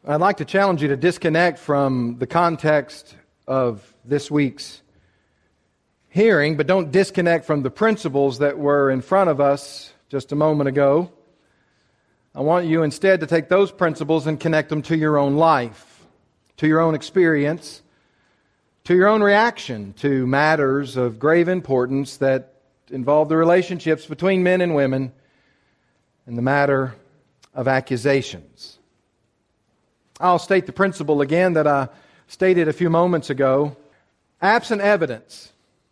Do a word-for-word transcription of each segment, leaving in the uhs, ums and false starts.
I'd like to challenge you to disconnect from the context of this week's hearing, but don't disconnect from the principles that were in front of us just a moment ago. I want you instead to take those principles and connect them to your own life, to your own experience, to your own reaction to matters of grave importance that involve the relationships between men and women and the matter of accusations. I'll state the principle again that I stated a few moments ago. Absent evidence,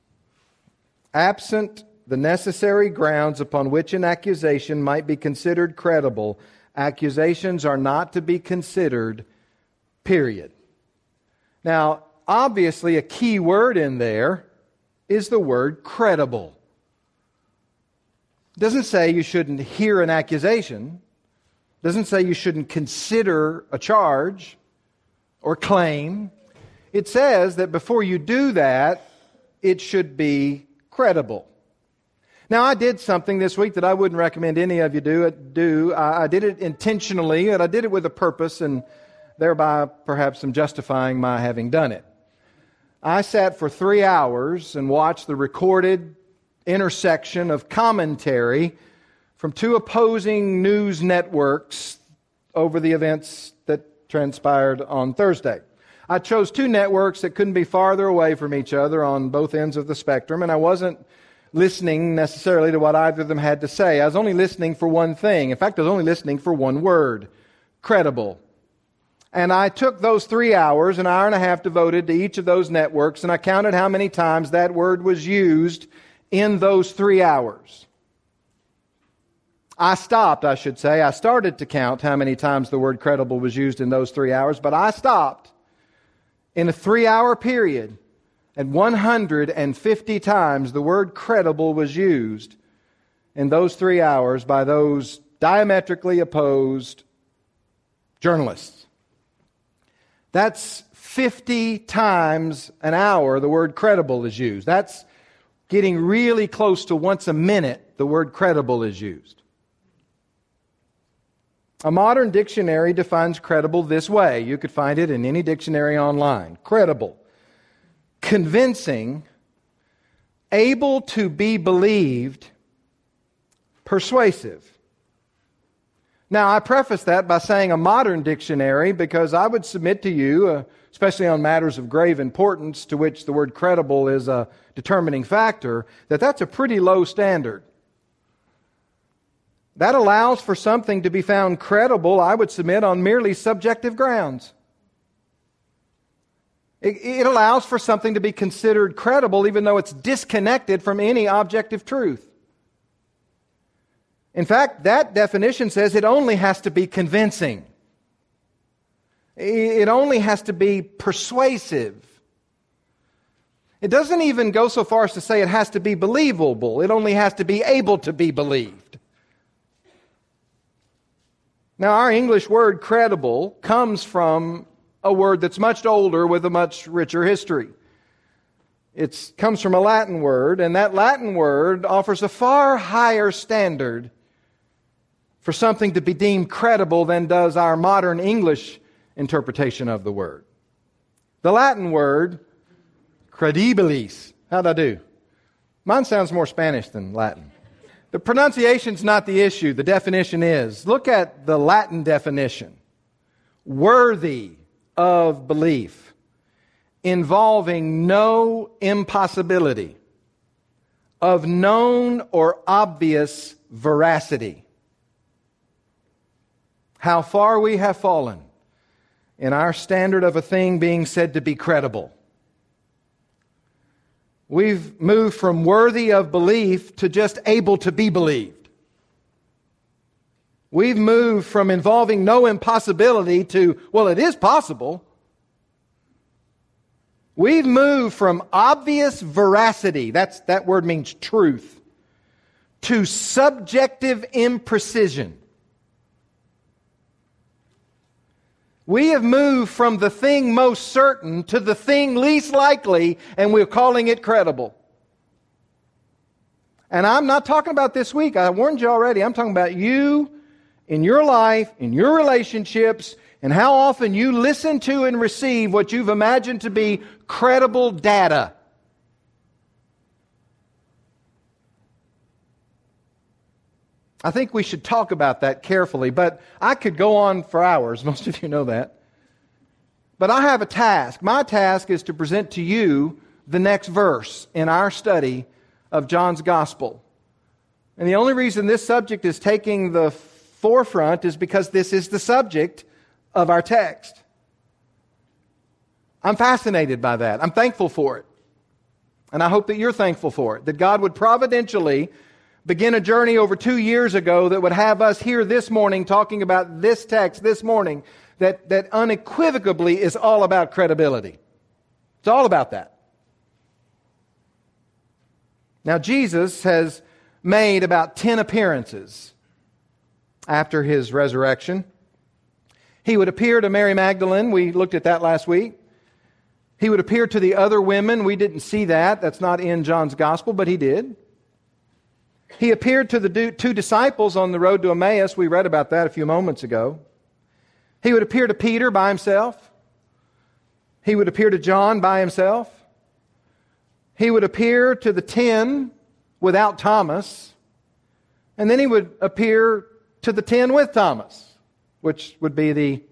absent the necessary grounds upon which an accusation might be considered credible, accusations are not to be considered, period. Now, obviously, a key word in there is the word credible. It doesn't say you shouldn't hear an accusation. It doesn't say you shouldn't consider a charge or claim. It says that before you do that, it should be credible. Now, I did something this week that I wouldn't recommend any of you do. do. I did it intentionally, and I did it with a purpose, and thereby perhaps I'm justifying my having done it. I sat for three hours and watched the recorded intersection of commentary from two opposing news networks over the events that transpired on Thursday. I chose two networks that couldn't be farther away from each other on both ends of the spectrum, and I wasn't listening necessarily to what either of them had to say. I was only listening for one thing. In fact, I was only listening for one word: credible. And I took those three hours, an hour and a half devoted to each of those networks, and I counted how many times that word was used in those three hours. I stopped, I should say. I started to count how many times the word credible was used in those three hours, but I stopped in a three-hour period, and one hundred fifty times the word credible was used in those three hours by those diametrically opposed journalists. That's fifty times an hour the word credible is used. That's getting really close to once a minute the word credible is used. A modern dictionary defines credible this way. You could find it in any dictionary online. Credible: convincing, able to be believed, persuasive. Now, I preface that by saying a modern dictionary because I would submit to you, uh, especially on matters of grave importance to which the word credible is a determining factor, that that's a pretty low standard. That allows for something to be found credible, I would submit, on merely subjective grounds. It, it allows for something to be considered credible even though it's disconnected from any objective truth. In fact, that definition says it only has to be convincing. It only has to be persuasive. It doesn't even go so far as to say it has to be believable. It only has to be able to be believed. Now, our English word credible comes from a word that's much older with a much richer history. It comes from a Latin word, and that Latin word offers a far higher standard for something to be deemed credible than does our modern English interpretation of the word. The Latin word, credibilis. How'd I do? Mine sounds more Spanish than Latin. The pronunciation's not the issue. The definition is. Look at the Latin definition. Worthy of belief, involving no impossibility, of known or obvious veracity. How far we have fallen in our standard of a thing being said to be credible. We've moved from worthy of belief to just able to be believed. We've moved from involving no impossibility to, well, it is possible. We've moved from obvious veracity, that's, that word means truth, to subjective imprecision. We have moved from the thing most certain to the thing least likely, and we're calling it credible. And I'm not talking about this week. I warned you already. I'm talking about you in your life, in your relationships, and how often you listen to and receive what you've imagined to be credible data. I think we should talk about that carefully, but I could go on for hours. Most of you know that. But I have a task. My task is to present to you the next verse in our study of John's Gospel. And the only reason this subject is taking the forefront is because this is the subject of our text. I'm fascinated by that. I'm thankful for it. And I hope that you're thankful for it. That God would providentially begin a journey over two years ago that would have us here this morning talking about this text this morning that, that unequivocally is all about credibility. It's all about that. Now, Jesus has made about ten appearances after his resurrection. He would appear to Mary Magdalene. We looked at that last week. He would appear to the other women. We didn't see that. That's not in John's Gospel, but he did. He appeared to the two disciples on the road to Emmaus. We read about that a few moments ago. He would appear to Peter by himself. He would appear to John by himself. He would appear to the ten without Thomas. And then he would appear to the ten with Thomas, which would be the,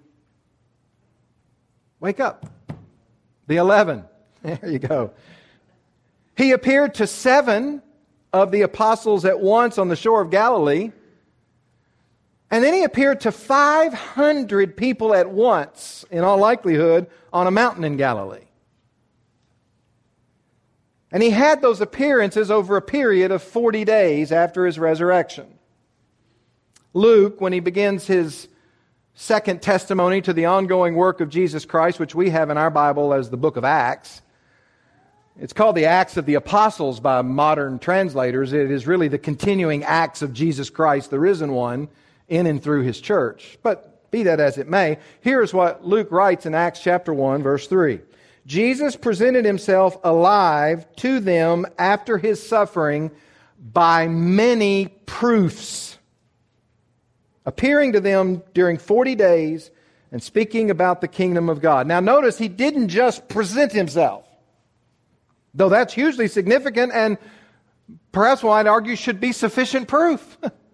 wake up, the eleven. There you go. He appeared to seven of the apostles at once on the shore of Galilee. And then he appeared to five hundred people at once, in all likelihood, on a mountain in Galilee. And he had those appearances over a period of forty days after his resurrection. Luke, when he begins his second testimony to the ongoing work of Jesus Christ, which we have in our Bible as the book of Acts, it's called the Acts of the Apostles by modern translators. It is really the continuing acts of Jesus Christ, the risen one, in and through his church. But be that as it may, here's what Luke writes in Acts chapter one, verse three. Jesus presented himself alive to them after his suffering by many proofs, appearing to them during forty days and speaking about the kingdom of God. Now notice, he didn't just present himself, though that's hugely significant and perhaps one I'd argue should be sufficient proof.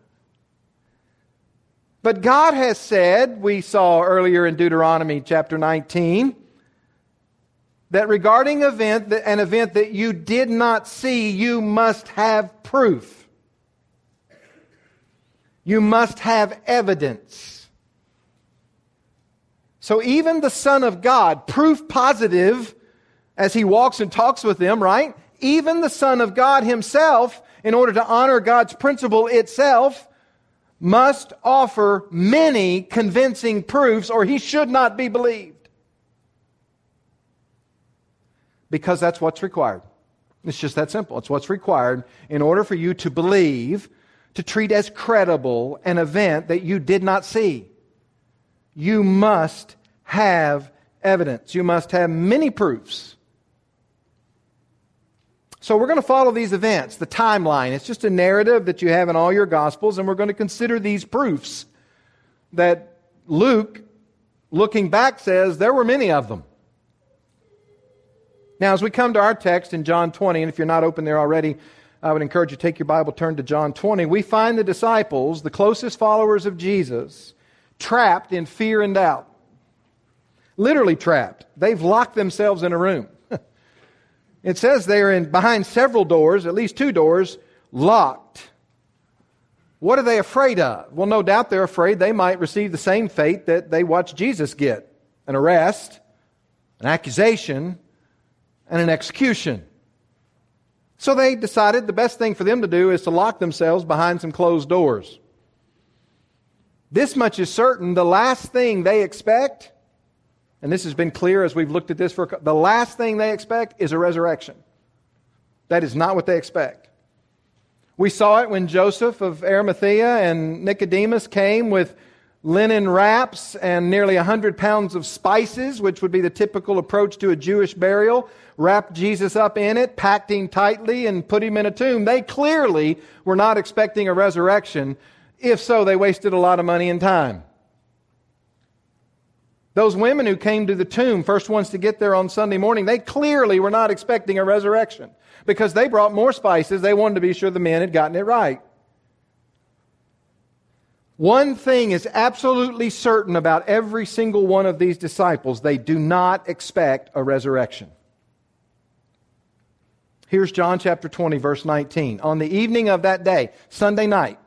But God has said, we saw earlier in Deuteronomy chapter nineteen, that regarding event, an event that you did not see, you must have proof. You must have evidence. So even the Son of God, proof positive, as he walks and talks with them, right? Even the Son of God himself, in order to honor God's principle itself, must offer many convincing proofs, or he should not be believed. Because that's what's required. It's just that simple. It's what's required in order for you to believe, to treat as credible an event that you did not see. You must have evidence. You must have many proofs. So we're going to follow these events, the timeline. It's just a narrative that you have in all your Gospels, and we're going to consider these proofs that Luke, looking back, says there were many of them. Now, as we come to our text in John twenty, and if you're not open there already, I would encourage you to take your Bible, turn to John twenty. We find the disciples, the closest followers of Jesus, trapped in fear and doubt. Literally trapped. They've locked themselves in a room. It says they're in behind several doors, at least two doors, locked. What are they afraid of? Well, no doubt they're afraid they might receive the same fate that they watched Jesus get. An arrest, an accusation, and an execution. So they decided the best thing for them to do is to lock themselves behind some closed doors. This much is certain, the last thing they expect, and this has been clear as we've looked at this, for the last thing they expect is a resurrection. That is not what they expect. We saw it when Joseph of Arimathea and Nicodemus came with linen wraps and nearly one hundred pounds of spices, which would be the typical approach to a Jewish burial, wrapped Jesus up in it, packed him tightly, and put him in a tomb. They clearly were not expecting a resurrection. If so, they wasted a lot of money and time. Those women who came to the tomb, first ones to get there on Sunday morning, they clearly were not expecting a resurrection because they brought more spices. They wanted to be sure the men had gotten it right. One thing is absolutely certain about every single one of these disciples. They do not expect a resurrection. Here's John chapter twenty, verse nineteen. On the evening of that day, Sunday night,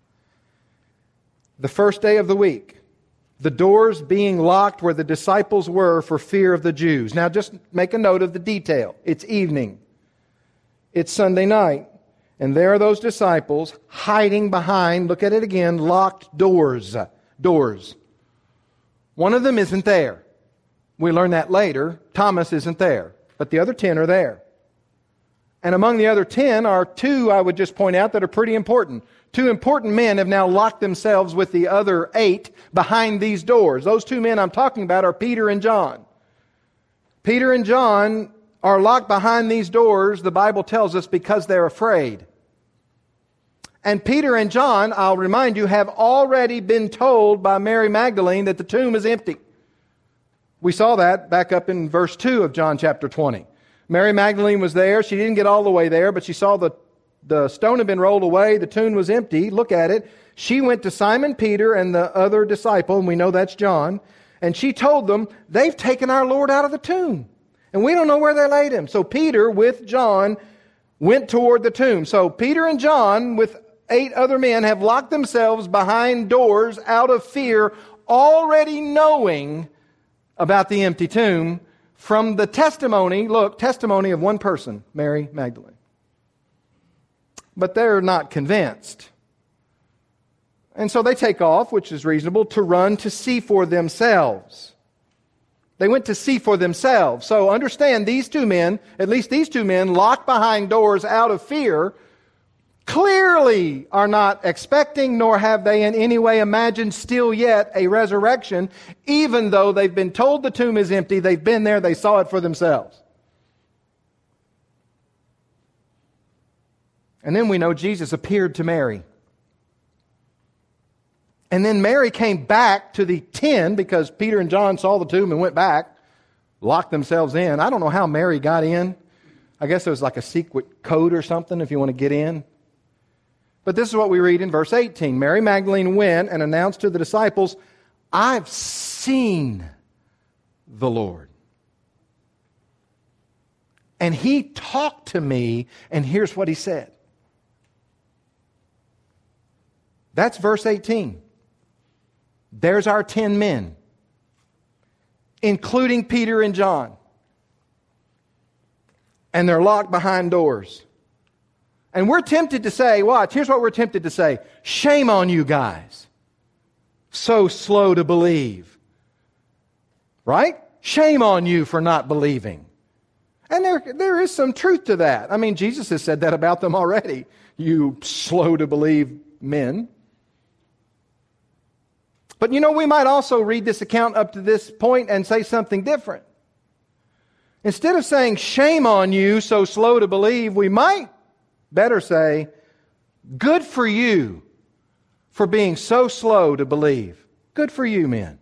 the first day of the week, the doors being locked where the disciples were for fear of the Jews. Now just make a note of the detail. It's evening. It's Sunday night. And there are those disciples hiding behind, look at it again, locked doors. Doors. One of them isn't there. We learn that later. Thomas isn't there. But the other ten are there. And among the other ten are two, I would just point out, that are pretty important. Two important men have now locked themselves with the other eight behind these doors. Those two men I'm talking about are Peter and John. Peter and John are locked behind these doors, the Bible tells us, because they're afraid. And Peter and John, I'll remind you, have already been told by Mary Magdalene that the tomb is empty. We saw that back up in verse two of John chapter twenty. Mary Magdalene was there. She didn't get all the way there, but she saw the, the stone had been rolled away. The tomb was empty. Look at it. She went to Simon Peter and the other disciple, and we know that's John, and she told them, they've taken our Lord out of the tomb, and we don't know where they laid him. So Peter, with John, went toward the tomb. So Peter and John, with eight other men, have locked themselves behind doors out of fear, already knowing about the empty tomb from the testimony, look, testimony of one person, Mary Magdalene. But they're not convinced. And so they take off, which is reasonable, to run to see for themselves. They went to see for themselves. So understand, these two men, at least these two men, locked behind doors out of fear, clearly are not expecting, nor have they in any way imagined still yet a resurrection, even though they've been told the tomb is empty, they've been there, they saw it for themselves. And then we know Jesus appeared to Mary. And then Mary came back to the ten, because Peter and John saw the tomb and went back, locked themselves in. I don't know how Mary got in. I guess it was like a secret code or something if you want to get in. But this is what we read in verse eighteen. Mary Magdalene went and announced to the disciples, I've seen the Lord. And he talked to me, and here's what he said. That's verse eighteen. There's our ten men, including Peter and John. And they're locked behind doors. And we're tempted to say, watch, here's what we're tempted to say. Shame on you guys. So slow to believe. Right? Shame on you for not believing. And there, there is some truth to that. I mean, Jesus has said that about them already. You slow to believe men. But you know, we might also read this account up to this point and say something different. Instead of saying, shame on you, so slow to believe, we might better say, good for you for being so slow to believe. Good for you, men.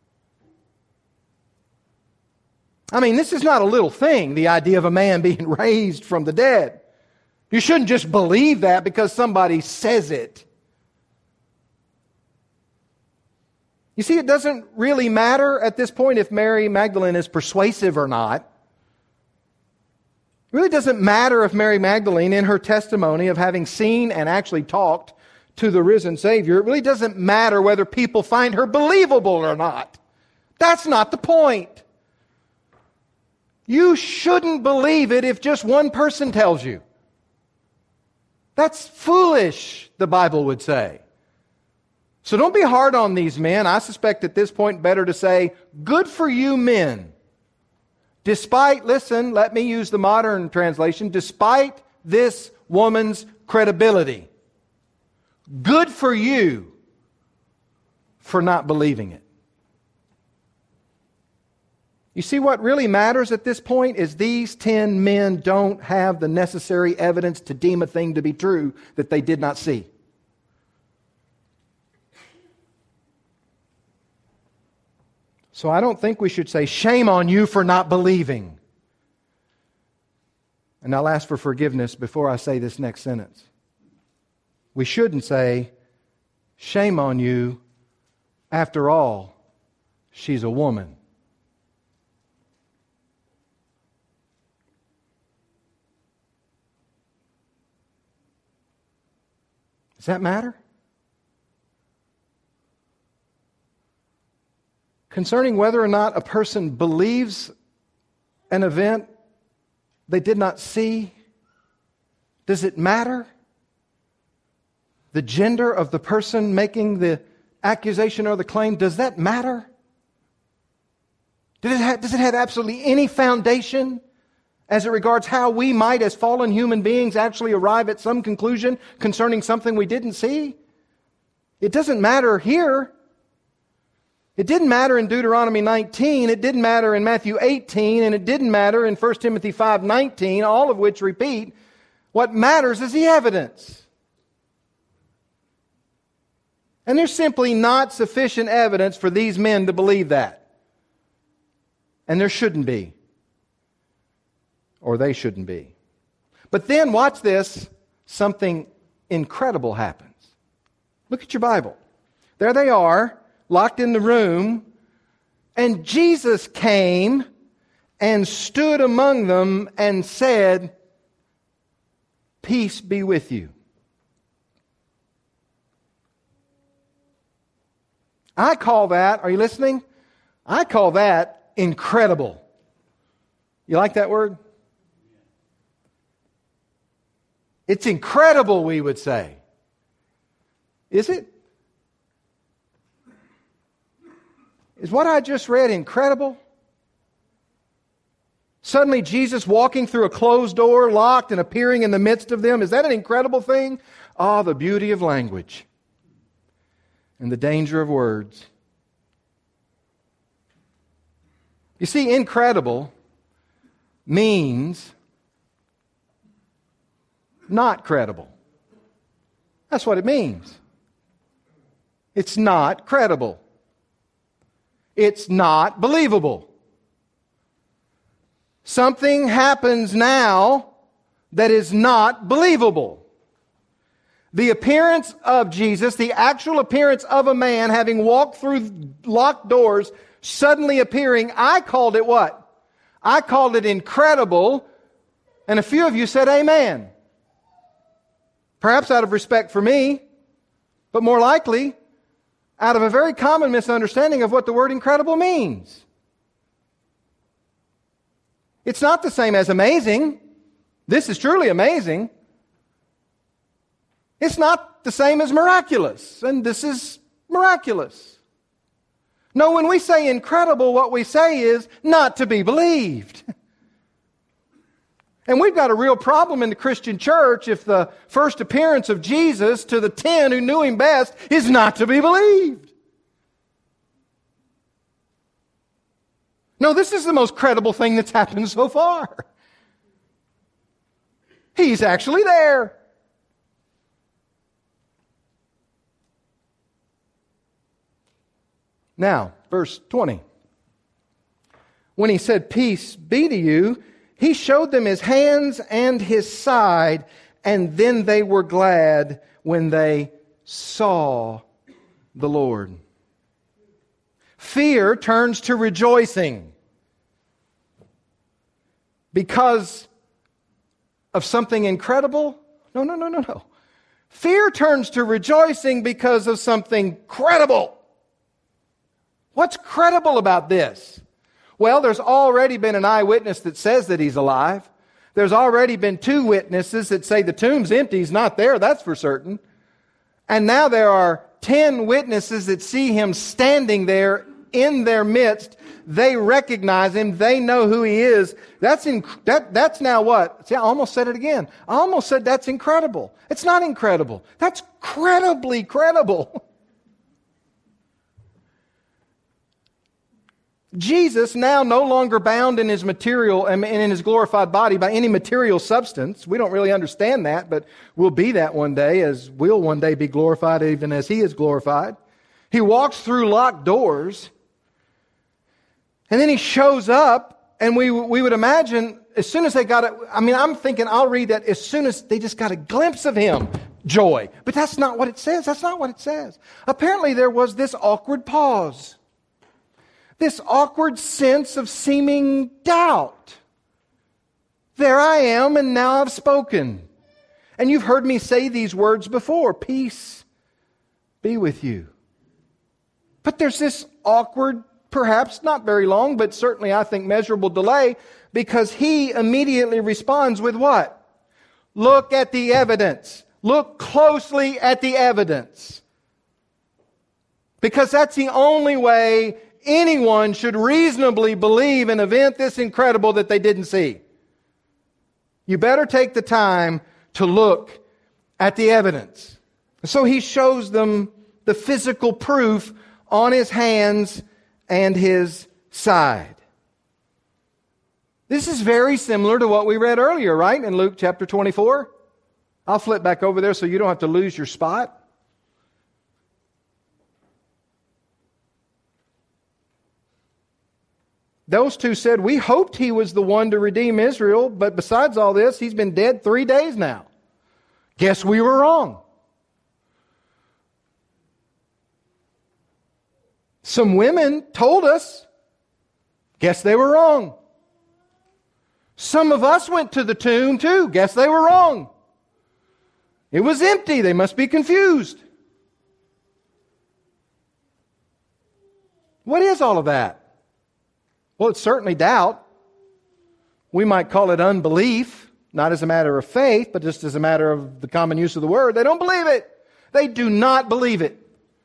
I mean, this is not a little thing, the idea of a man being raised from the dead. You shouldn't just believe that because somebody says it. You see, it doesn't really matter at this point if Mary Magdalene is persuasive or not. It really doesn't matter if Mary Magdalene, in her testimony of having seen and actually talked to the risen Savior, it really doesn't matter whether people find her believable or not. That's not the point. You shouldn't believe it if just one person tells you. That's foolish, the Bible would say. So don't be hard on these men. I suspect at this point better to say, good for you men. Despite, listen, let me use the modern translation, despite this woman's credibility. Good for you for not believing it. You see, what really matters at this point is these ten men don't have the necessary evidence to deem a thing to be true that they did not see. So I don't think we should say, shame on you for not believing. And I'll ask for forgiveness before I say this next sentence. We shouldn't say, shame on you, after all, she's a woman. Does that matter? Concerning whether or not a person believes an event they did not see, does it matter? The gender of the person making the accusation or the claim, does that matter? Does it have, does it have absolutely any foundation as it regards how we might, as fallen human beings, actually arrive at some conclusion concerning something we didn't see? It doesn't matter here. It didn't matter in Deuteronomy nineteen, it didn't matter in Matthew eighteen, and it didn't matter in First Timothy five nineteen, all of which repeat, what matters is the evidence. And there's simply not sufficient evidence for these men to believe that. And there shouldn't be. Or they shouldn't be. But then, watch this, something incredible happens. Look at your Bible. There they are, locked in the room, and Jesus came and stood among them and said, "Peace be with you." I call that, are you listening? I call that incredible. You like that word? It's incredible, we would say. Is it? Is what I just read incredible? Suddenly Jesus walking through a closed door, locked and appearing in the midst of them. Is that an incredible thing? Ah, oh, the beauty of language and the danger of words. You see, incredible means not credible. That's what it means. It's not credible. It's not believable. Something happens now that is not believable. The appearance of Jesus, the actual appearance of a man having walked through locked doors, suddenly appearing, I called it what? I called it incredible, and a few of you said amen. Perhaps out of respect for me, but more likely out of a very common misunderstanding of what the word incredible means. It's not the same as amazing. This is truly amazing. It's not the same as miraculous, and this is miraculous. No, when we say incredible, what we say is not to be believed. And we've got a real problem in the Christian church if the first appearance of Jesus to the ten who knew Him best is not to be believed. No, this is the most credible thing that's happened so far. He's actually there. Now, verse twenty. When He said, "Peace be to you," He showed them His hands and His side, and then they were glad when they saw the Lord. Fear turns to rejoicing because of something incredible? No, no, no, no, no. Fear turns to rejoicing because of something credible. What's credible about this? Well, there's already been an eyewitness that says that He's alive. There's already been two witnesses that say the tomb's empty, He's not there, that's for certain. And now there are ten witnesses that see Him standing there in their midst. They recognize Him. They know who He is. That's in, that, that's now what? See, I almost said it again. I almost said that's incredible. It's not incredible. That's credibly credible. Jesus, now no longer bound in His material and in His glorified body by any material substance. We don't really understand that, but we'll be that one day, as we'll one day be glorified even as He is glorified. He walks through locked doors. And then he shows up, and we, we would imagine as soon as they got it, I mean, I'm thinking I'll read that as soon as they just got a glimpse of him, joy. But that's not what it says. That's not what it says. Apparently there was this awkward pause. This awkward sense of seeming doubt. There I am, and now I've spoken. And you've heard me say these words before. Peace be with you. But there's this awkward, perhaps not very long, but certainly I think measurable delay, because he immediately responds with what? Look at the evidence. Look closely at the evidence. Because that's the only way anyone should reasonably believe an event this incredible that they didn't see. You better take the time to look at the evidence. So he shows them the physical proof on his hands and his side. This is very similar to what we read earlier, right? In Luke chapter twenty-four. I'll flip back over there so you don't have to lose your spot. Those two said, we hoped he was the one to redeem Israel, but besides all this, he's been dead three days now. Guess we were wrong. Some women told us, guess they were wrong. Some of us went to the tomb too, guess they were wrong. It was empty, they must be confused. What is all of that? Well, it's certainly doubt. We might call it unbelief, not as a matter of faith, but just as a matter of the common use of the word. They don't believe it. They do not believe it.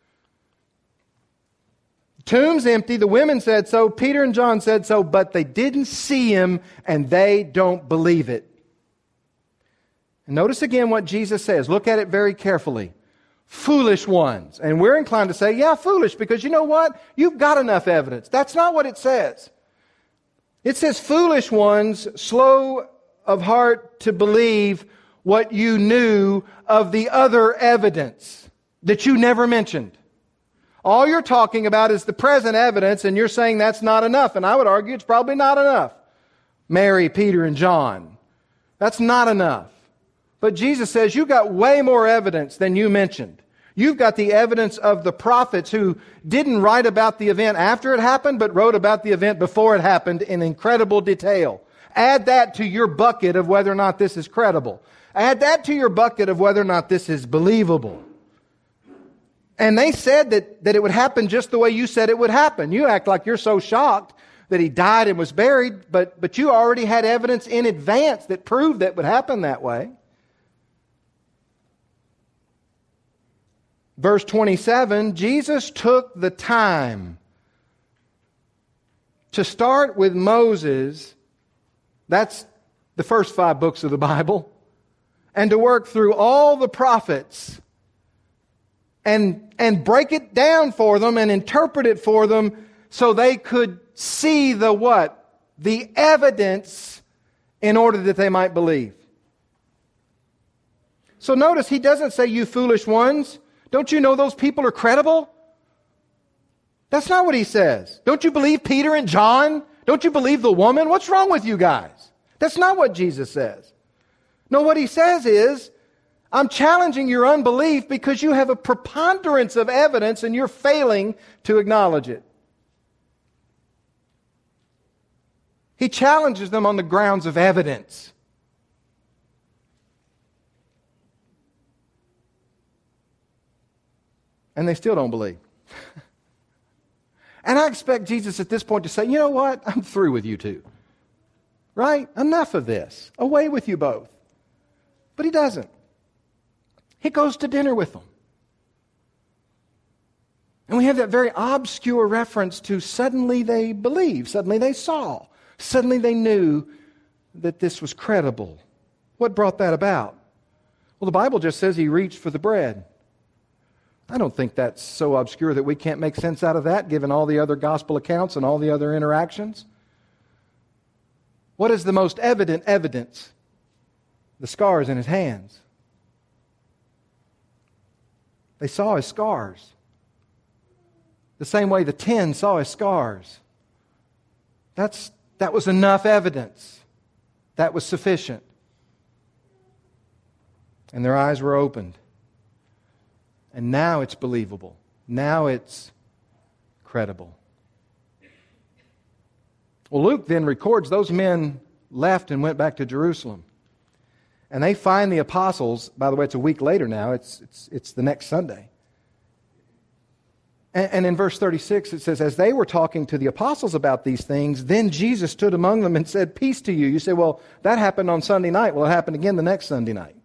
The tomb's empty. The women said so. Peter and John said so, but they didn't see him, and they don't believe it. And notice again what Jesus says. Look at it very carefully. Foolish ones. And we're inclined to say, yeah, foolish, because you know what? You've got enough evidence. That's not what it says. It says, foolish ones, slow of heart to believe what you knew of the other evidence that you never mentioned. All you're talking about is the present evidence, and you're saying that's not enough. And I would argue it's probably not enough. Mary, Peter, and John. That's not enough. But Jesus says, you've got way more evidence than you mentioned. You've got the evidence of the prophets who didn't write about the event after it happened, but wrote about the event before it happened in incredible detail. Add that to your bucket of whether or not this is credible. Add that to your bucket of whether or not this is believable. And they said that, that it would happen just the way you said it would happen. You act like you're so shocked that he died and was buried, but, but you already had evidence in advance that proved that it would happen that way. Verse twenty-seven, Jesus took the time to start with Moses, that's the first five books of the Bible, and to work through all the prophets and, and break it down for them and interpret it for them so they could see the what? The evidence in order that they might believe. So notice he doesn't say, you foolish ones. Don't you know those people are credible? That's not what he says. Don't you believe Peter and John? Don't you believe the woman? What's wrong with you guys? That's not what Jesus says. No, what he says is, I'm challenging your unbelief because you have a preponderance of evidence and you're failing to acknowledge it. He challenges them on the grounds of evidence. And they still don't believe. And I expect Jesus at this point to say, you know what? I'm through with you two. Right? Enough of this. Away with you both. But he doesn't. He goes to dinner with them. And we have that very obscure reference to suddenly they believed. Suddenly they saw. Suddenly they knew that this was credible. What brought that about? Well, the Bible just says he reached for the bread. I don't think that's so obscure that we can't make sense out of that, given all the other gospel accounts and all the other interactions. What is the most evident evidence? The scars in his hands. They saw his scars. The same way the ten saw his scars. That's, that was enough evidence. That was sufficient. And their eyes were opened. And now it's believable. Now it's credible. Well, Luke then records those men left and went back to Jerusalem. And they find the apostles. By the way, it's a week later now. It's, it's, it's the next Sunday. And, and in verse thirty-six, it says, as they were talking to the apostles about these things, then Jesus stood among them and said, peace to you. You say, well, that happened on Sunday night. Well, it happened again the next Sunday night.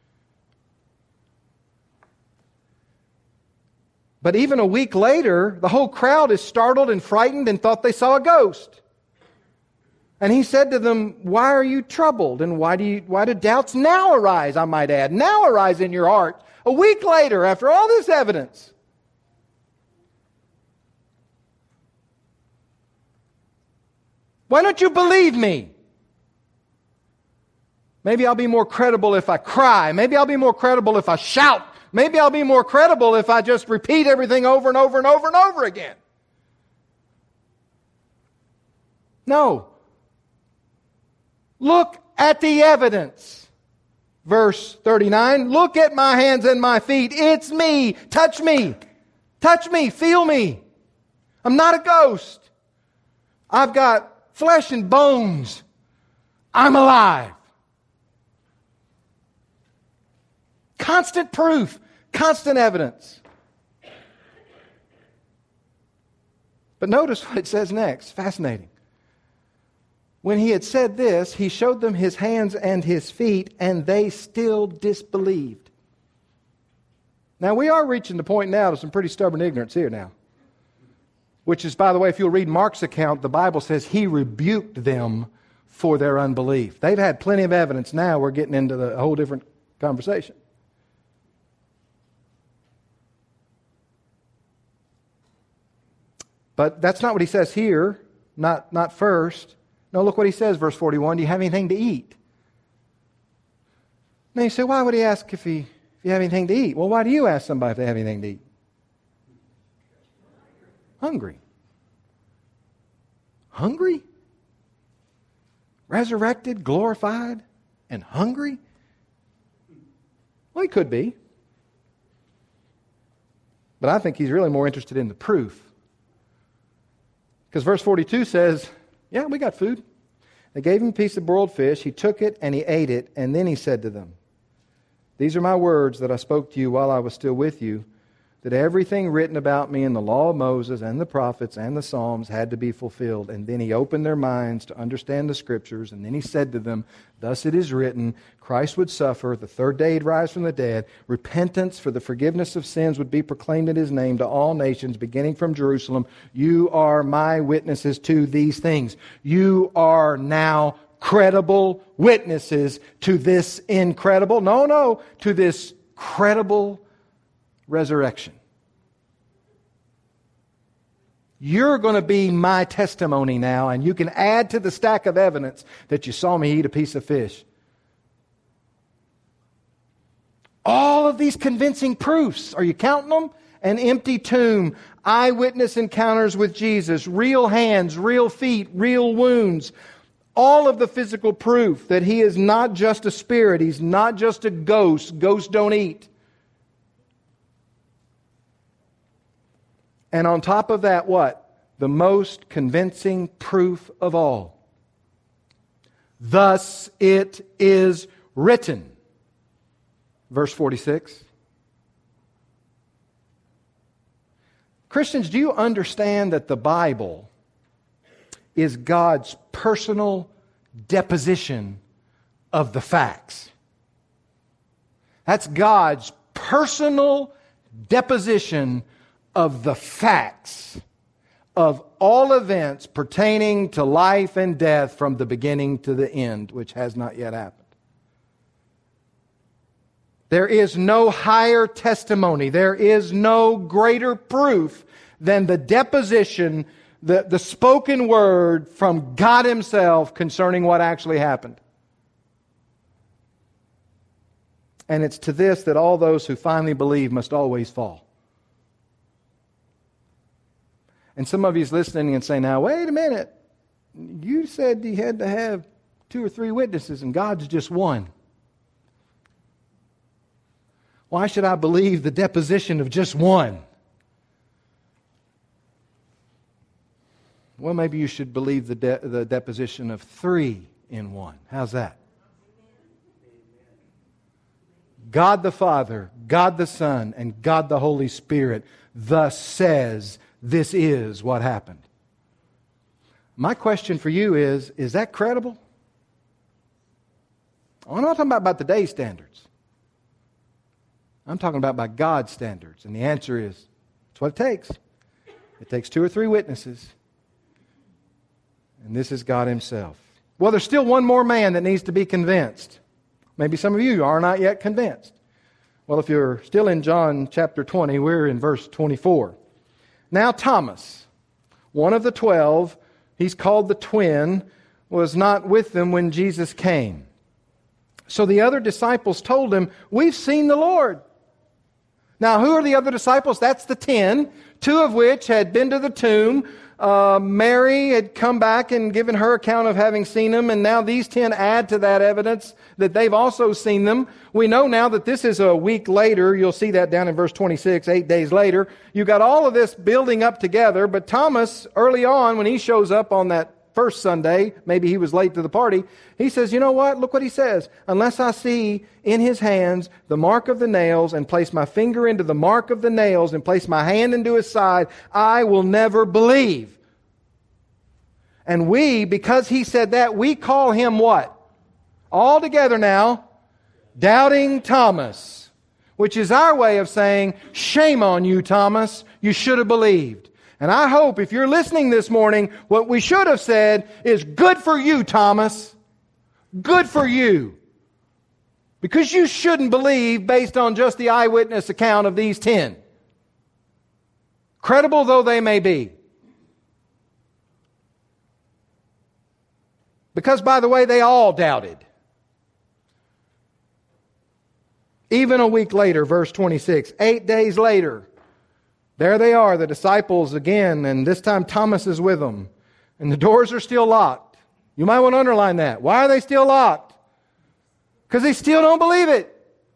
But even a week later, the whole crowd is startled and frightened and thought they saw a ghost. And he said to them, why are you troubled? And why do you, why do doubts now arise, I might add, now arise in your heart? A week later, after all this evidence. Why don't you believe me? Maybe I'll be more credible if I cry. Maybe I'll be more credible if I shout. Maybe I'll be more credible if I just repeat everything over and over and over and over again. No. Look at the evidence. Verse thirty-nine, look at my hands and my feet. It's me. Touch me. Touch me. Feel me. I'm not a ghost. I've got flesh and bones. I'm alive. Constant proof. Constant evidence. But notice what it says next. Fascinating. When he had said this, he showed them his hands and his feet, and they still disbelieved. Now, we are reaching the point now to some pretty stubborn ignorance here now. Which is, by the way, if you'll read Mark's account, the Bible says he rebuked them for their unbelief. They've had plenty of evidence. Now we're getting into the, a whole different conversation. But that's not what he says here. Not, not first. No, look what he says, verse forty-one. Do you have anything to eat? Now you say, why would he ask if, he, if you have anything to eat? Well, why do you ask somebody if they have anything to eat? Hungry. Hungry? Resurrected, glorified, and hungry? Well, he could be. But I think he's really more interested in the proof. Because verse forty-two says, yeah, we got food. They gave him a piece of broiled fish. He took it and he ate it. And then he said to them, these are my words that I spoke to you while I was still with you, that everything written about me in the law of Moses and the prophets and the Psalms had to be fulfilled. And then he opened their minds to understand the Scriptures. And then he said to them, thus it is written, Christ would suffer, the third day he'd rise from the dead, repentance for the forgiveness of sins would be proclaimed in his name to all nations, beginning from Jerusalem. You are my witnesses to these things. You are now credible witnesses to this incredible, no, no, to this credible resurrection. You're going to be my testimony now, and you can add to the stack of evidence that you saw me eat a piece of fish. All of these convincing proofs, are you counting them? An empty tomb, eyewitness encounters with Jesus, real hands, real feet, real wounds. All of the physical proof that he is not just a spirit, he's not just a ghost. Ghosts don't eat. And on top of that, what? The most convincing proof of all. Thus it is written. Verse forty-six. Christians, do you understand that the Bible is God's personal deposition of the facts? That's God's personal deposition of the facts of all events pertaining to life and death from the beginning to the end, which has not yet happened. There is no higher testimony. There is no greater proof than the deposition, the, the spoken word from God Himself concerning what actually happened. And it's to this that all those who finally believe must always fall. And some of you is listening and saying, now, wait a minute. you said you had to have two or three witnesses, and God's just one. Why should I believe the deposition of just one? Well, maybe you should believe the, de- the deposition of three in one. How's that? God the Father, God the Son, and God the Holy Spirit thus says this is what happened. My question for you is, is that credible? I'm not talking about by today's standards. I'm talking about by God's standards. And the answer is, it's what it takes. It takes two or three witnesses. And this is God Himself. Well, there's still one more man that needs to be convinced. Maybe some of you are not yet convinced. Well, if you're still in John chapter twenty, we're in verse twenty-four. Now Thomas, one of the twelve, he's called the twin, was not with them when Jesus came. So the other disciples told him, "We've seen the Lord." Now, who are the other disciples? That's the ten, two of which had been to the tomb. Uh, Mary had come back and given her account of having seen him, and now these ten add to that evidence that they've also seen them. We know now that this is a week later. You'll see that down in verse twenty-six, eight days later. You got all of this building up together, but Thomas, early on, when he shows up on that first Sunday, maybe he was late to the party, he says, you know what? Look what he says. Unless I see in his hands the mark of the nails and place my finger into the mark of the nails and place my hand into his side, I will never believe. And we, because he said that, we call him what? All together now, Doubting Thomas, which is our way of saying, shame on you, Thomas. You should have believed. And I hope if you're listening this morning, what we should have said is, good for you, Thomas. Good for you. Because you shouldn't believe based on just the eyewitness account of these ten. Credible though they may be. Because, by the way, they all doubted. Even a week later, verse twenty-six, eight days later, there they are, the disciples again, and this time Thomas is with them. And the doors are still locked. You might want to underline that. Why are they still locked? Because they still don't believe it.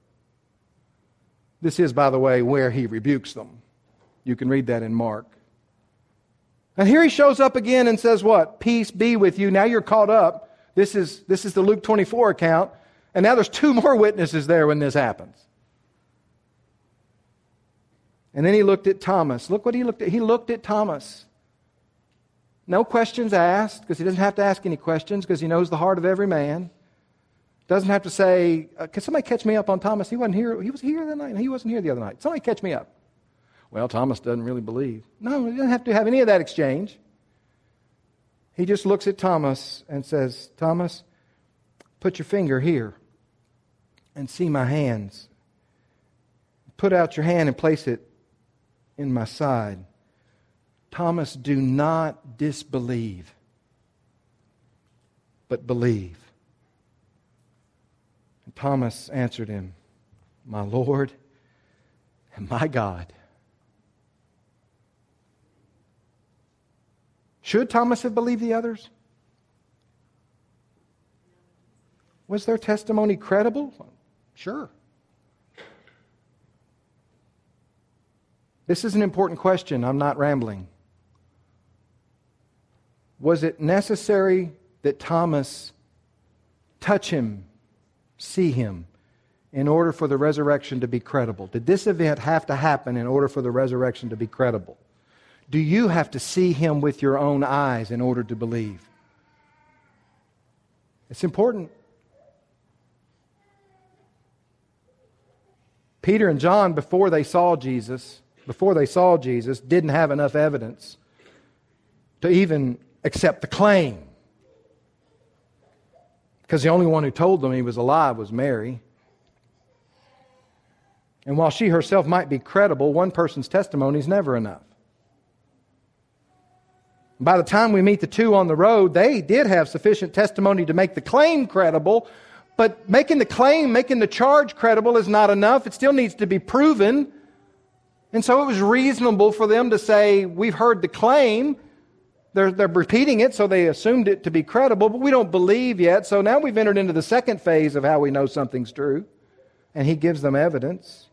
This is, by the way, where he rebukes them. You can read that in Mark. And here he shows up again and says what? Peace be with you. Now you're caught up. This is, this is the Luke twenty-four account. And now there's two more witnesses there when this happens. And then he looked at Thomas. Look what he looked at. He looked at Thomas. No questions asked, because he doesn't have to ask any questions, because he knows the heart of every man. Doesn't have to say, uh, can somebody catch me up on Thomas? He wasn't here. He was here the night. He wasn't here the other night. Somebody catch me up. Well, Thomas doesn't really believe. No, he doesn't have to have any of that exchange. He just looks at Thomas and says, Thomas, put your finger here and see my hands. Put out your hand and place it in my side. Thomas, do not disbelieve, but believe. And Thomas answered him, my Lord and my God. Should Thomas have believed the others? Was their testimony credible? Sure. This is an important question. I'm not rambling. Was it necessary that Thomas touch him, see him, in order for the resurrection to be credible? Did this event have to happen in order for the resurrection to be credible? Do you have to see him with your own eyes in order to believe? It's important. Peter and John, before they saw Jesus, before they saw Jesus, didn't have enough evidence to even accept the claim. Because the only one who told them he was alive was Mary. And while she herself might be credible, one person's testimony is never enough. By the time we meet the two on the road, they did have sufficient testimony to make the claim credible, but making the claim, making the charge credible is not enough. It still needs to be proven. And so it was reasonable for them to say, we've heard the claim, They're, they're repeating it, so they assumed it to be credible, but we don't believe yet. So now we've entered into the second phase of how we know something's true. And he gives them evidence.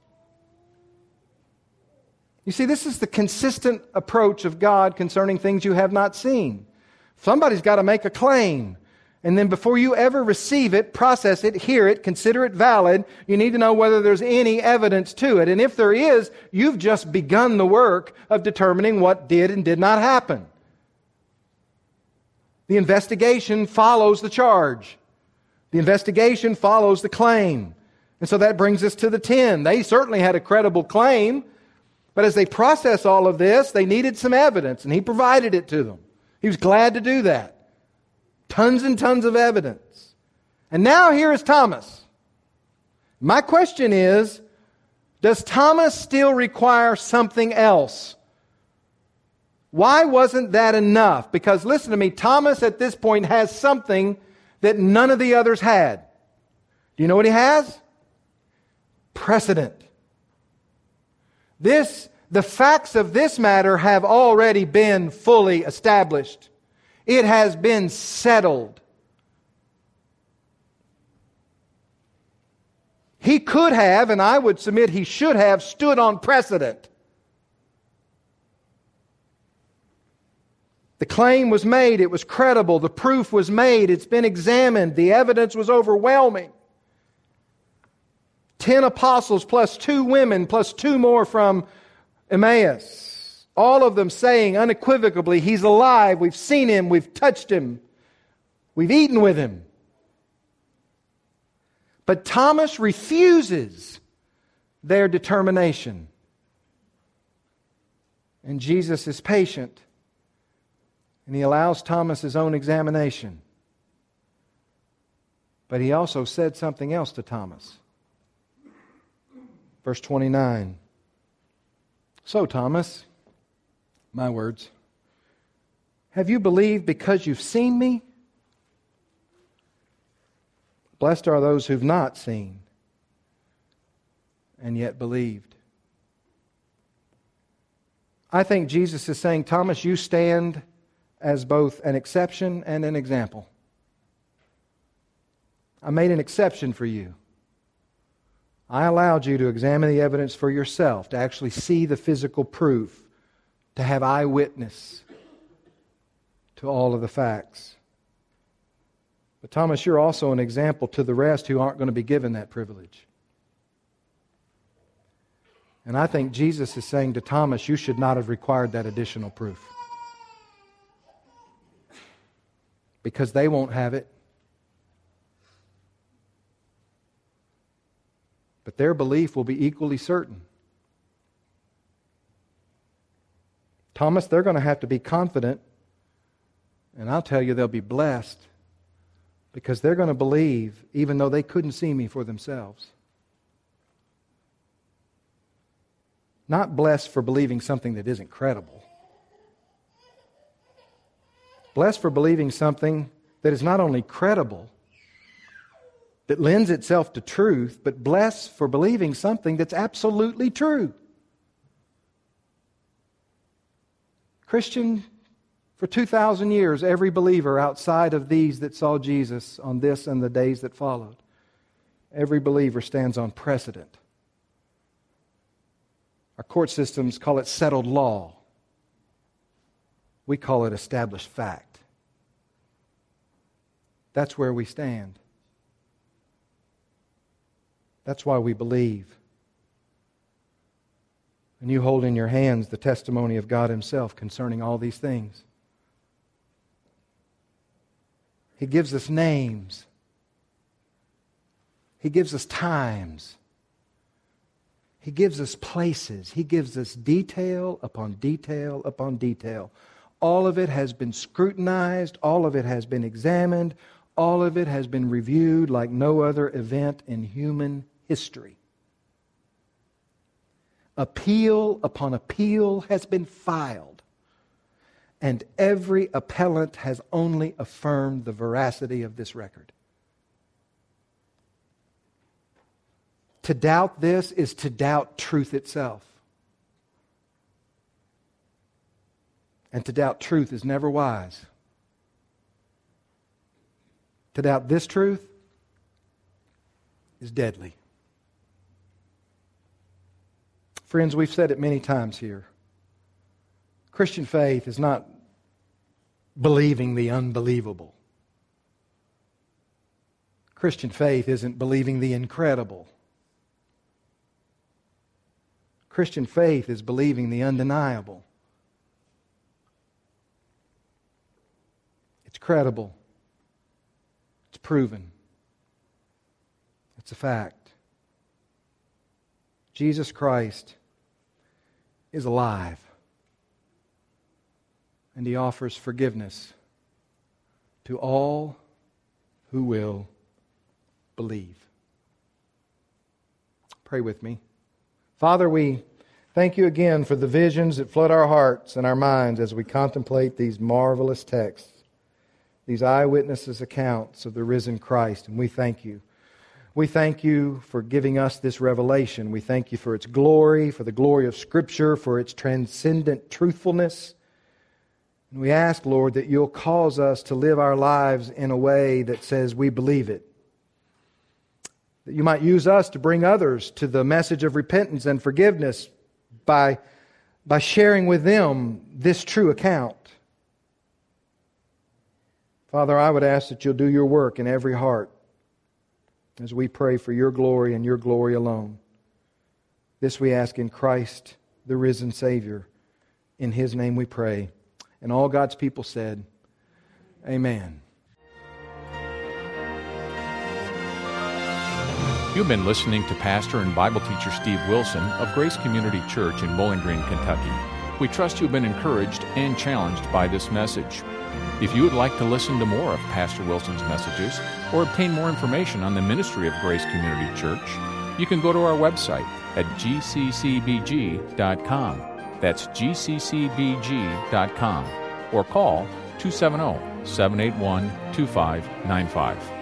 You see, this is the consistent approach of God concerning things you have not seen. Somebody's got to make a claim. And then before you ever receive it, process it, hear it, consider it valid, you need to know whether there's any evidence to it. And if there is, you've just begun the work of determining what did and did not happen. The investigation follows the charge. The investigation follows the claim. And so that brings us to the ten. They certainly had a credible claim, but as they process all of this, they needed some evidence, and he provided it to them. He was glad to do that. Tons and tons of evidence. And now here is Thomas. My question is, does Thomas still require something else? Why wasn't that enough? Because listen to me, Thomas at this point has something that none of the others had. Do you know what he has? Precedent. This, the facts of this matter have already been fully established. It has been settled. He could have, and I would submit he should have, stood on precedent. The claim was made, it was credible, the proof was made, it's been examined, the evidence was overwhelming. Ten apostles plus two women plus two more from Emmaus. All of them saying unequivocally, He's alive, we've seen Him, we've touched Him, we've eaten with Him. But Thomas refuses their determination. And Jesus is patient. And He allows Thomas his own examination. But He also said something else to Thomas. Verse twenty-nine. So, Thomas, my words, have you believed because you've seen me? Blessed are those who've not seen and yet believed. I think Jesus is saying, Thomas, you stand as both an exception and an example. I made an exception for you. I allowed you to examine the evidence for yourself, to actually see the physical proof, to have eyewitness to all of the facts. But Thomas, you're also an example to the rest who aren't going to be given that privilege. And I think Jesus is saying to Thomas, you should not have required that additional proof. Because they won't have it. But their belief will be equally certain. Thomas, they're going to have to be confident, and I'll tell you they'll be blessed, because they're going to believe even though they couldn't see me for themselves. Not blessed for believing something that isn't credible. Blessed for believing something that is not only credible, that lends itself to truth, but blessed for believing something that's absolutely true. Christian, for two thousand years, every believer outside of these that saw Jesus on this and the days that followed, every believer stands on precedent. Our court systems call it settled law. We call it established fact. That's where we stand. That's why we believe. And you hold in your hands the testimony of God Himself concerning all these things. He gives us names. He gives us times. He gives us places. He gives us detail upon detail upon detail. All of it has been scrutinized. All of it has been examined. All of it has been reviewed like no other event in human history. Appeal upon appeal has been filed, and every appellant has only affirmed the veracity of this record. To doubt this is to doubt truth itself. And to doubt truth is never wise. To doubt this truth is deadly. Friends, we've said it many times here. Christian faith is not believing the unbelievable. Christian faith isn't believing the incredible. Christian faith is believing the undeniable. It's credible. It's proven. It's a fact. Jesus Christ is alive. And He offers forgiveness to all who will believe. Pray with me. Father, we thank You again for the visions that flood our hearts and our minds as we contemplate these marvelous texts, these eyewitnesses' accounts of the risen Christ, and we thank You. We thank You for giving us this revelation. We thank You for its glory, for the glory of Scripture, for its transcendent truthfulness. And we ask, Lord, that You'll cause us to live our lives in a way that says we believe it. That You might use us to bring others to the message of repentance and forgiveness by, by sharing with them this true account. Father, I would ask that You'll do Your work in every heart as we pray for Your glory and Your glory alone. This we ask in Christ, the risen Savior. In His name we pray. And all God's people said, Amen. You've been listening to Pastor and Bible teacher Steve Wilson of Grace Community Church in Bowling Green, Kentucky. We trust you've been encouraged and challenged by this message. If you would like to listen to more of Pastor Wilson's messages or obtain more information on the ministry of Grace Community Church, you can go to our website at g c c b g dot com. That's g c c b g dot com. Or call two seven zero, seven eight one, two five nine five.